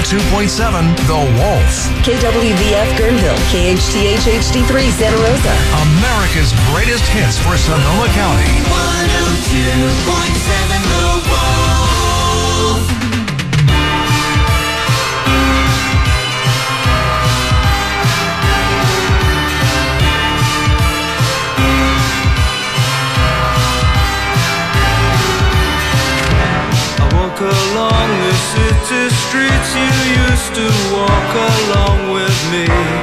102.7 The Wolf. KWVF Guerneville, KHTH HD3 Santa Rosa. America's greatest hits for Sonoma County. 102.7 The Wolf. Along the city streets you used to walk along with me,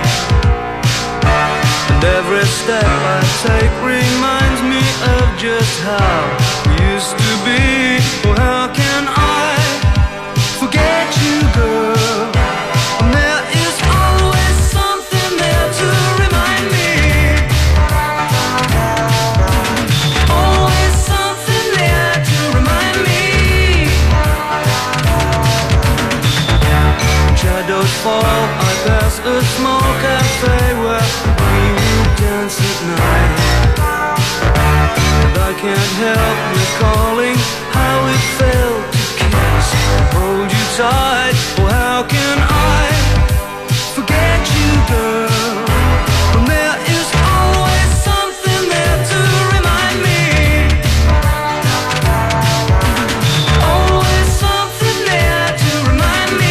and every step I take reminds me of just how we used to be. Oh, how can I forget you, girl, when there is always something there to remind me. Always something there to remind me. Shadows fall, I pass a small cafe where we would dance at night, and I can't help recalling how it felt to kiss and hold you tight. Oh, how can I forget you, girl, when there is always something there to remind me. Always something there to remind me.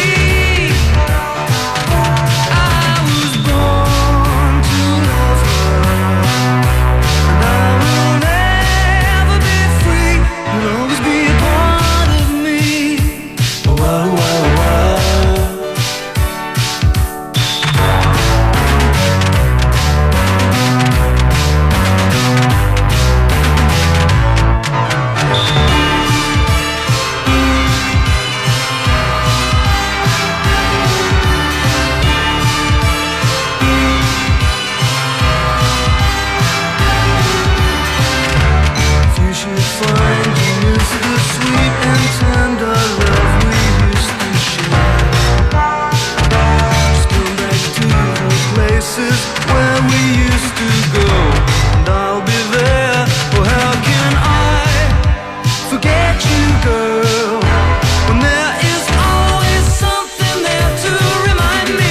Where we used to go, and I'll be there. Oh, how can I forget you, girl, when there is always something there to remind me.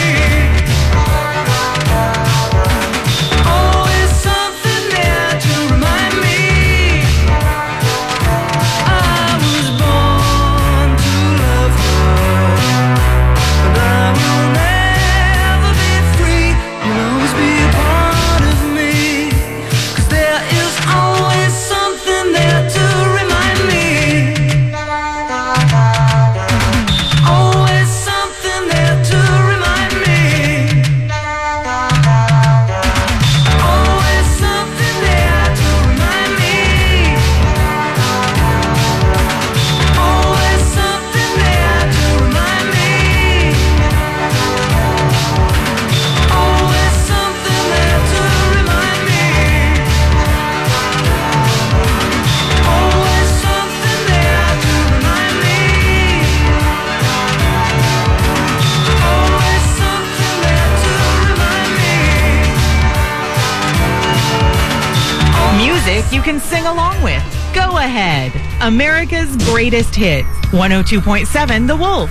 Always something there to remind me. I was born to love her, and I will never be free. You'll always be a part of me, 'cause there is always something there to remind me. Always something there to remind me. Always something there to remind me. Always something there to remind me. Always something there to remind me. Always something there to remind me. Always something there to remind me. Music you can sing along with. Go ahead. America's greatest hits. 102.7 The Wolf.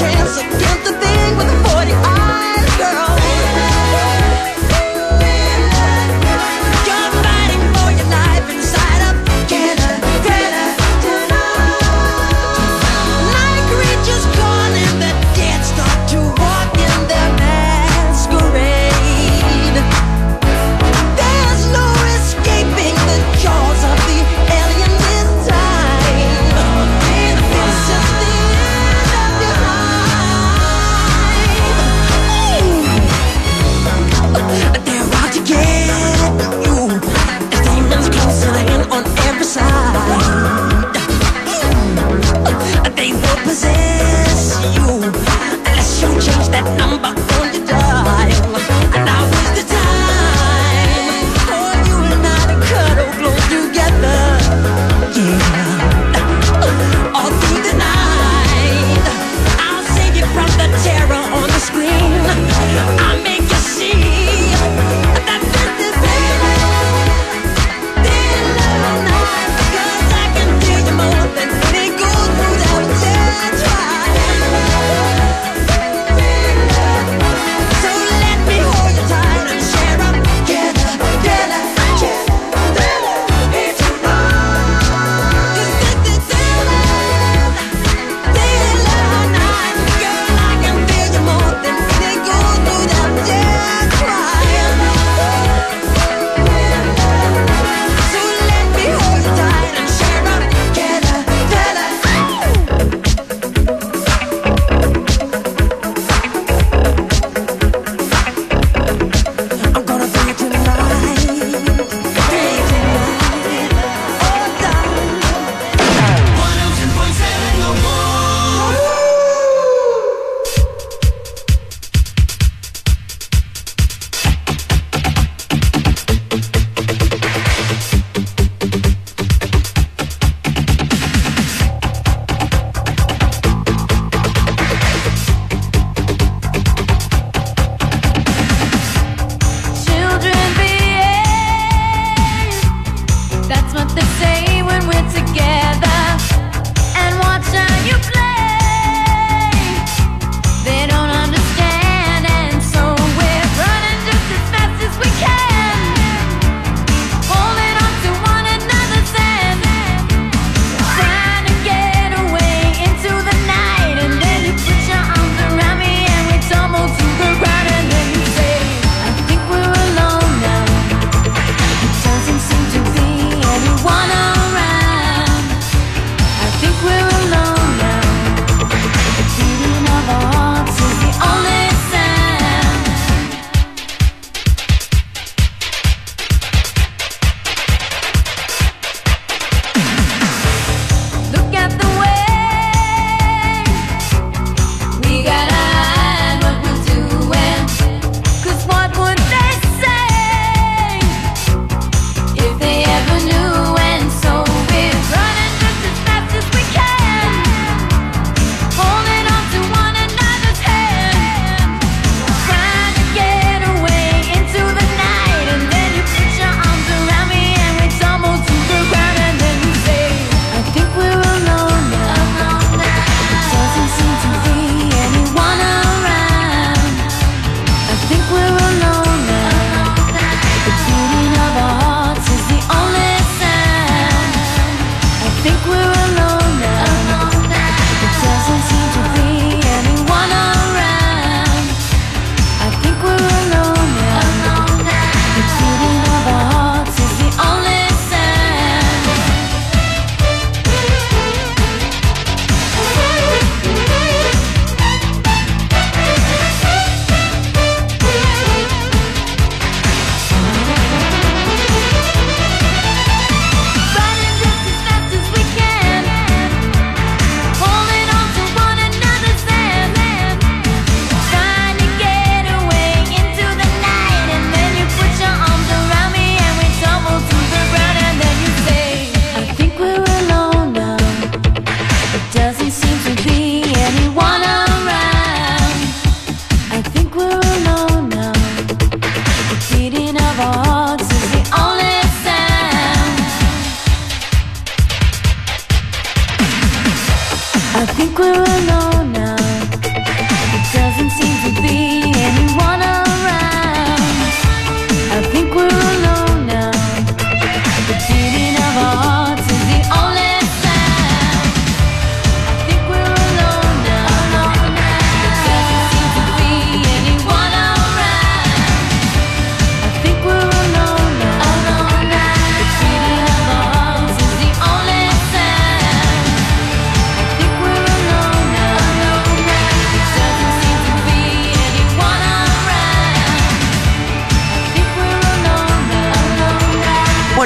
chance against the thing with the 40 eyes, girl. You're fighting for your life inside a killer. Night creatures calling the dead start to walk in their masquerade. There's no escaping the jaws of the alien this time. This is the end of your life.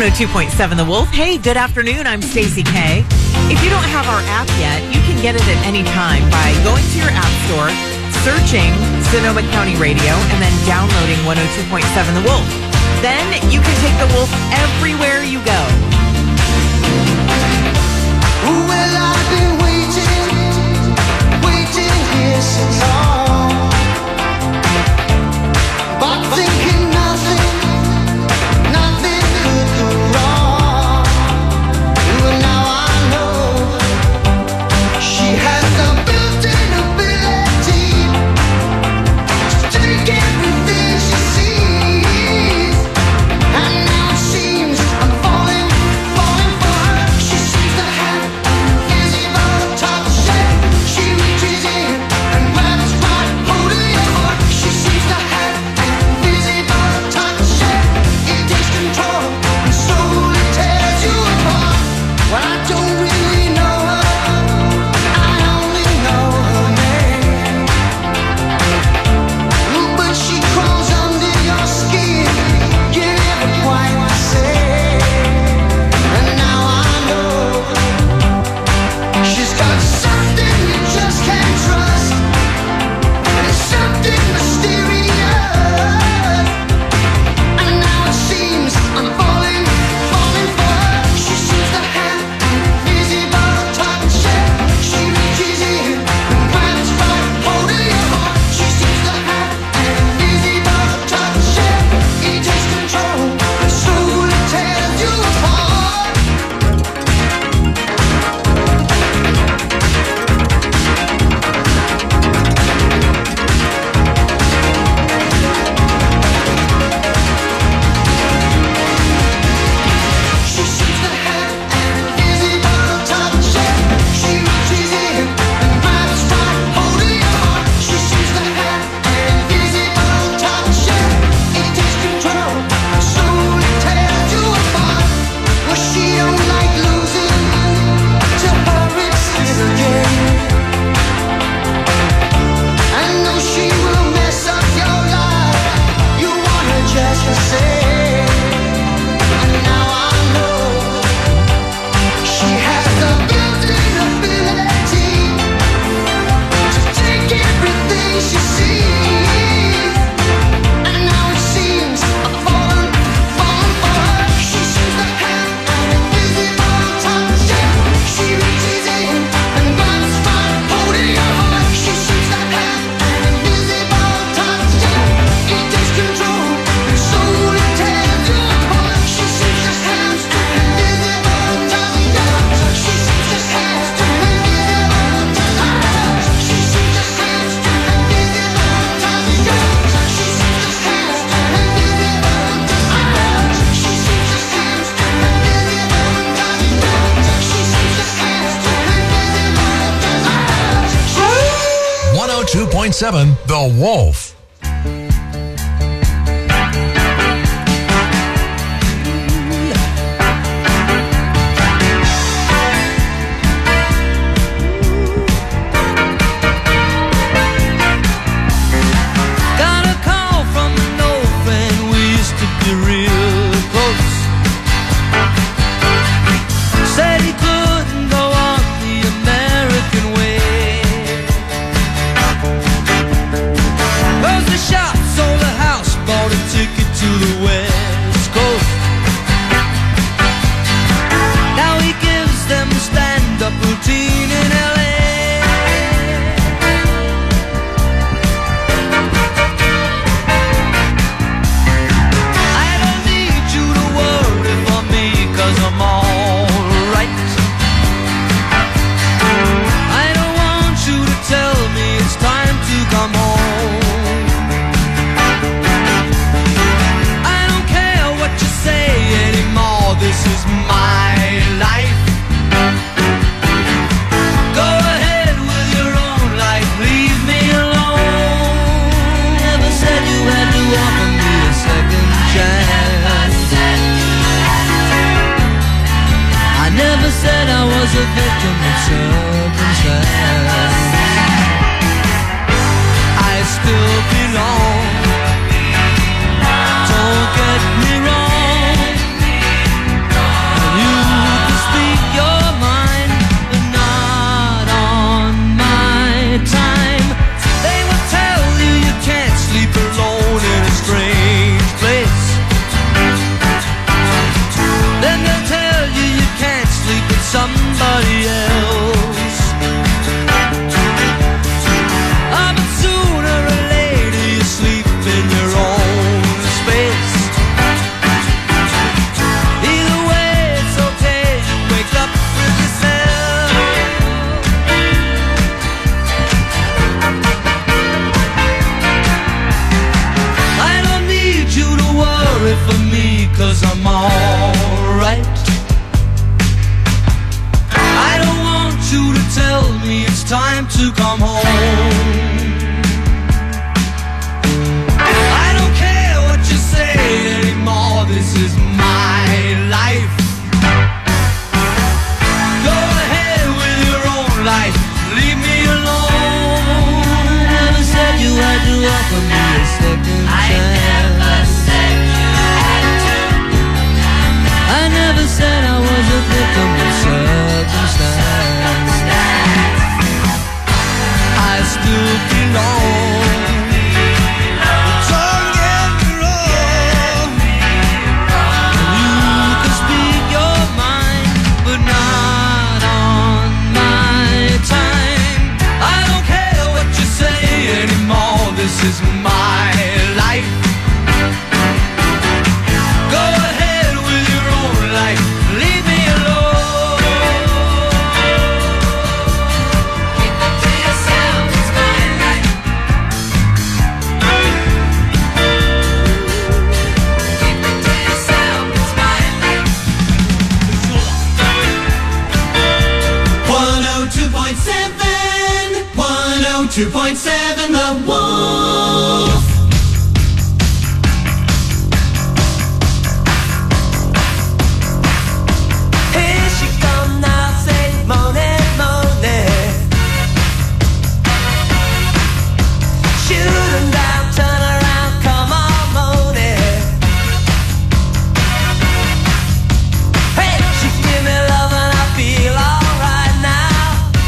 102.7 The Wolf. Hey, good afternoon. I'm Stacey K. If you don't have our app yet, you can get it at any time by going to your app store, searching Sonoma County Radio, and then downloading 102.7 The Wolf. Then you can take The Wolf everywhere you go. Well, I've been waiting here so long, but thinking nothing could go wrong. Well, now I know she has the built-in ability to take everything she sees, and now it seems I'm falling for her. She seems to have invisible touch. She reaches in and grabs right hold of your heart. She seems to have invisible touch. It takes control and slowly tears you apart. Well, I don't really know her, I only know her name. But she crawls under your skin, you're never quite the same. And now I know she's got something you just can't trust, and it's something mysterious. And now it seems I'm falling for her. She seems to have invisible touch. She reaches in and grabs right hold of your heart. She seems to have invisible touch. It takes control and slowly tears you apart. She seems to have invisible touch. She reaches in and grabs right hold of your heart. She seems to have invisible touch. It takes control and slowly tears you apart. Well, she don't like losing, to her it's his game. I know she will mess up your life, you want her just the same. And now I know she has the built-in ability to take everything she sees. And now it seems I'm falling for her. She seems to have invisible touch. She reaches in and grabs right hold of your heart. She seems to have invisible touch. It takes control and slowly tears you apart. She seems to have invisible touch. She seems to have invisible touch. She seems to have invisible touch. She seems to have invisible touch. She seems to have invisible touch. 102.7 The Wolf. Got a call from an old friend, we used to be real close. Said he couldn't go on the American way, 'cause the shop sold a house, bought a ticket to the West Coast. Now he gives them a stand-up routine in LA. I don't need you to worry for me, 'cause I'm alright. I don't want you to tell me it's time to come home. I don't care what you say anymore, this is my life. Go ahead with your own life, leave me alone. Never said you had to offer me a second chance. I never said I was a victim of circumstance. I still belong. Don't get me wrong. second chance. I never said I was a victim of circumstance. I still belong. Don't get me wrong. You can speak your mind, but not on my time. I don't care what you say anymore. This is my life. Go ahead with your own life. Leave me alone. Keep it to yourself. It's my life. Keep it to yourself. It's my life. 102.7, 102.7, The Wolf. Here she come now, say moaning, moaning. Shoot 'em down, turn around, come on, moaning. Hey, she give me love and I feel alright now.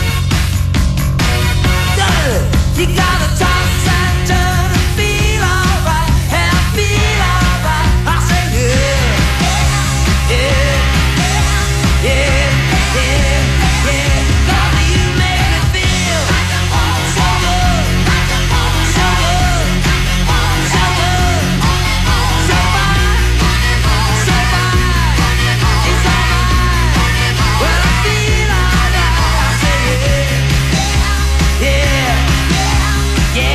You gotta toss and turn and feel alright, and I feel alright. I say yeah, yeah, yeah, yeah, yeah. 'Cause you make me feel so good, so good, so good, so fine, so fine. It's alright when I feel alright. I say yeah, yeah, yeah, yeah, yeah.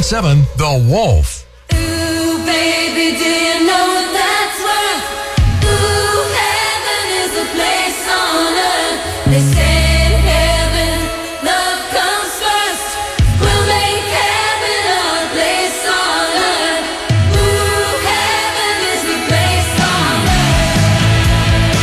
102.7 The Wolf. Ooh, baby, do you know what that's worth? Ooh, heaven is a place on earth. They say in heaven, love comes first. We'll make heaven our place on earth. Ooh, heaven is the place on earth.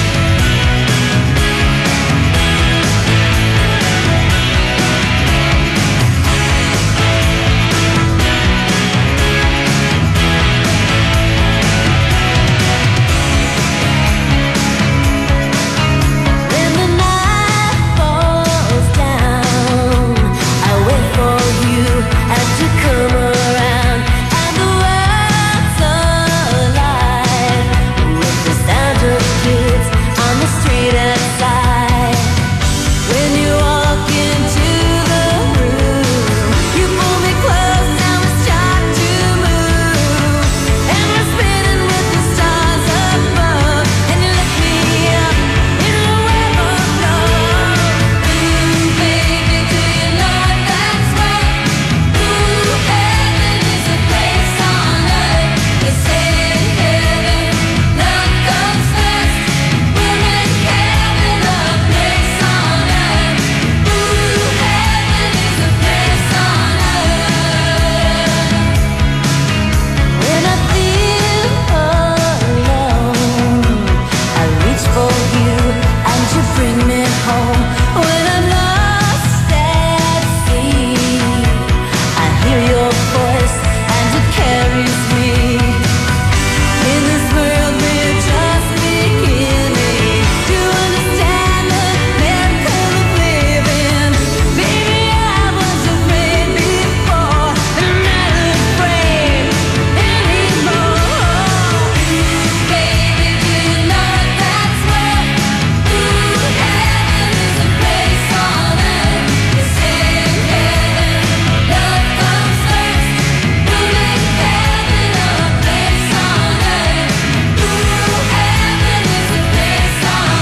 When the night falls down, I wait for you and to come around, and the world's alive with the sound of kids on the street outside. When you walk into the room, you pull me close, now we start to move, and we're spinning with the stars above, and you lift me up in the web of love. Ooh, baby, do you know what that's worth? Ooh, heaven is a place on earth. They say in heaven, love comes first. We'll make heaven a place on earth. Ooh, heaven is a place on earth. When I feel alone, I reach for you and you bring me home. When I'm lost at sea, I hear your voice and it carries me. In this world we're just beginning to understand the miracle of living. Baby, I was afraid before, and I'm not afraid anymore. Baby, do you know what that's worth? Ooh, heaven is a place on earth. They say in heaven, love comes first. We'll make heaven a place on earth. Ooh, heaven is a place on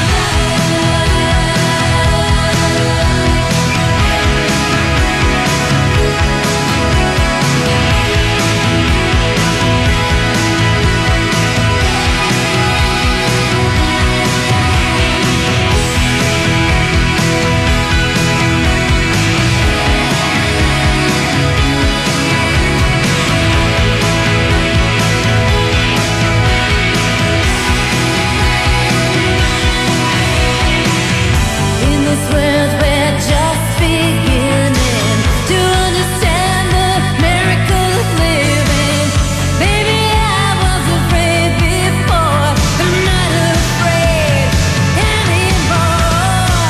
In this world we're just beginning to understand the miracle of living. Baby, I was afraid before, but I'm not afraid anymore.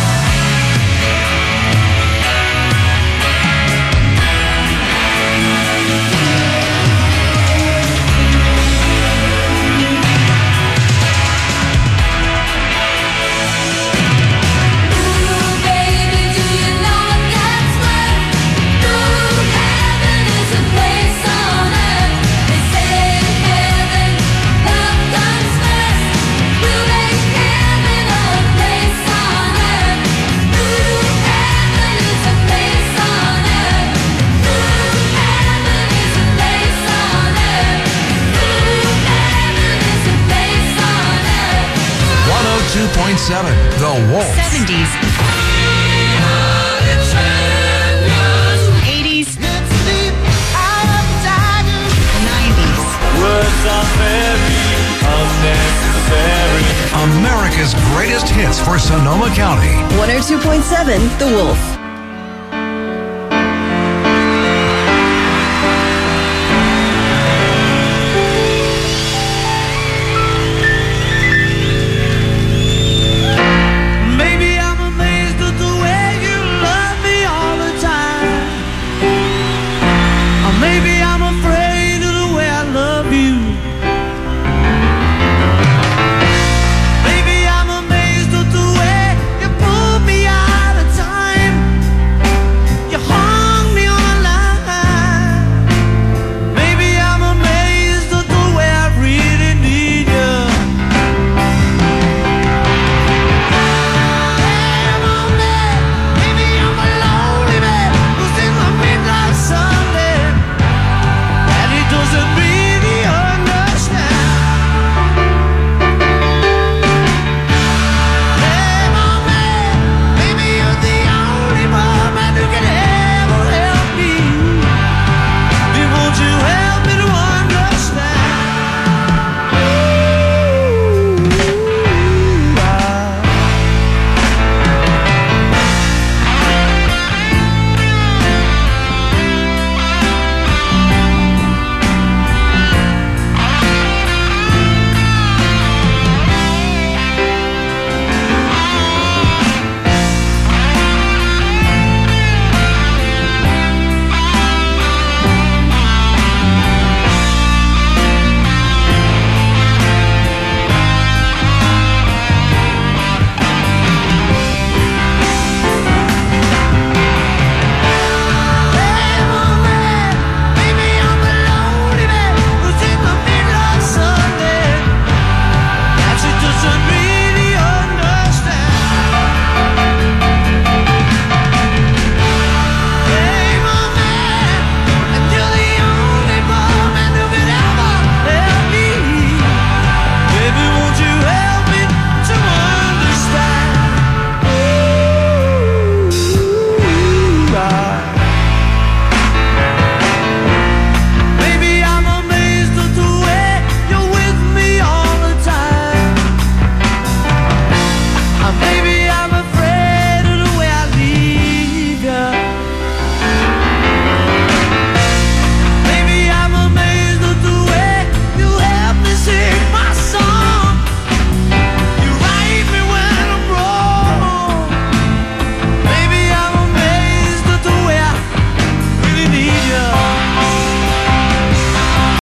Ooh, baby, do you know what that's worth? Ooh, heaven is a place on earth. They say in heaven, love comes first. We'll make heaven a place on earth. Ooh, heaven is a place on earth. Ooh, heaven is a place on earth. Ooh, heaven is a place on earth. 102.7 The Wolf. 70s, 80s, 90s. Words are very unnecessary. America's greatest hits for Sonoma County. 102.7 The Wolf.